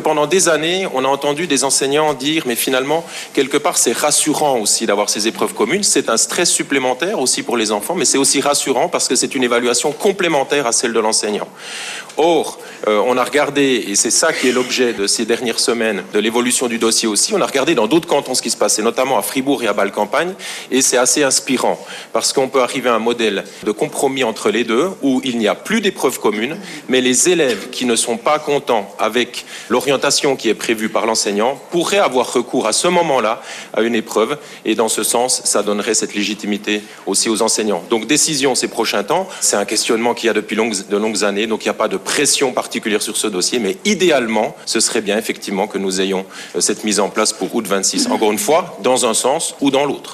pendant des années, on a entendu des enseignants dire, mais finalement, quelque part, c'est rassurant aussi d'avoir ces épreuves communes. C'est un stress supplémentaire aussi pour les enfants, mais c'est aussi rassurant parce que c'est une évaluation complémentaire à celle de l'enseignant. Or, on a regardé, et c'est ça qui est l'objet de ces dernières semaines, de l'évolution du dossier aussi, on a regardé dans d'autres cantons ce qui se passait, notamment à Fribourg et à Bâle-Campagne, et c'est assez inspirant, parce qu'on peut arriver à un modèle de compromis entre les deux, où il n'y a plus d'épreuves communes, mais les élèves qui ne sont pas contents avec l'orientation qui est prévue par l'enseignant pourraient avoir recours à ce moment-là à une épreuve, et dans ce sens, ça donnerait cette légitimité aussi aux enseignants. Donc décision ces prochains temps, c'est un questionnement qu'il y a depuis de longues années, donc il n'y a pas de pression particulière sur ce dossier, mais idéalement, ce serait bien effectivement que nous ayons cette mise en place pour août 26. Encore une fois, dans un sens ou dans l'autre.